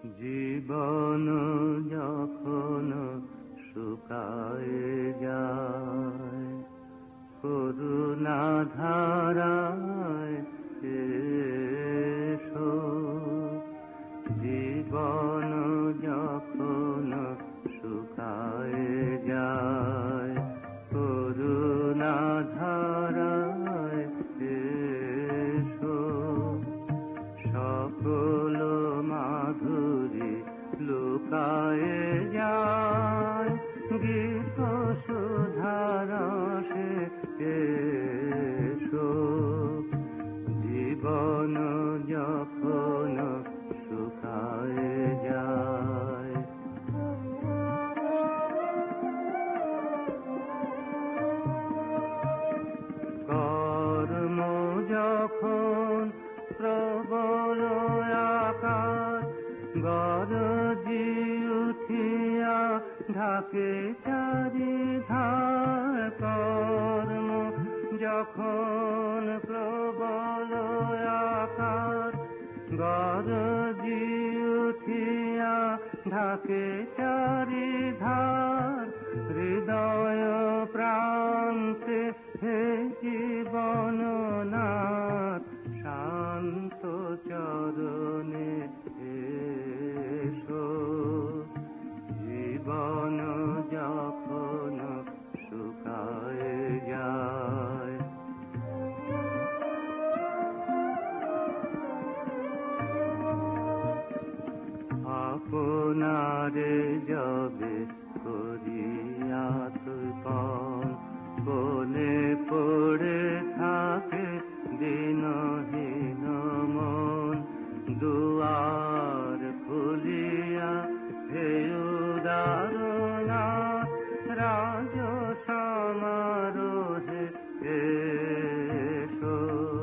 জীবন যখন শুকায়ে যায়, করুণা ধারায় এসো। জীবন যখন শুকায়ে যায়, করুণা ধারায় এসো। সকল মাধুরী লুকায়ে যায়, গীত সুধারসে এসো। জীবন যখন শুকায়ে যায়। কর্ম যখন প্রবল আকার গরজি উঠিয়া ঢাকে চারিধার। কর্ম যখন প্রবল আকার গরজি উঠিয়া ঢাকে চারিধার। হৃদয় প্রান্তে হে জীবন নাথ, শান্ত চরণে এসো। জীবন যখন শুকায়ে যায়। আপনারে যবে করিয়া তুপন, বনে পড়ে থাকে দিনহীন মন। দুয়ার খুলিয়া হে উদারনাথ, রাজ সমারোহে এসো।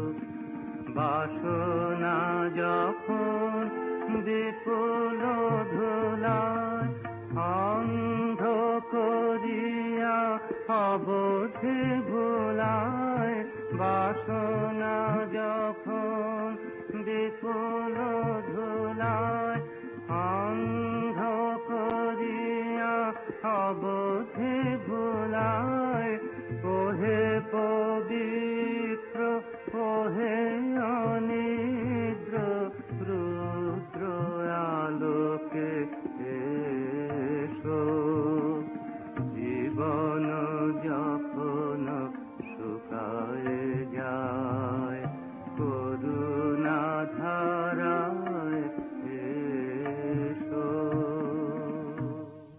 বাসনা যখন বিপুল ধুলায় অন্ধ করিয়া অবধি ভুলায়। বাসনা যখন বিপুল ধুলায় অন্ধ করিয়া অবধি ভুলায়। ওহে পবিত্র ওহে অনিদ্র, রুদ্র আলোকে এসো। জীবন যখন শুকায়ে যায়, করুণা ধারায়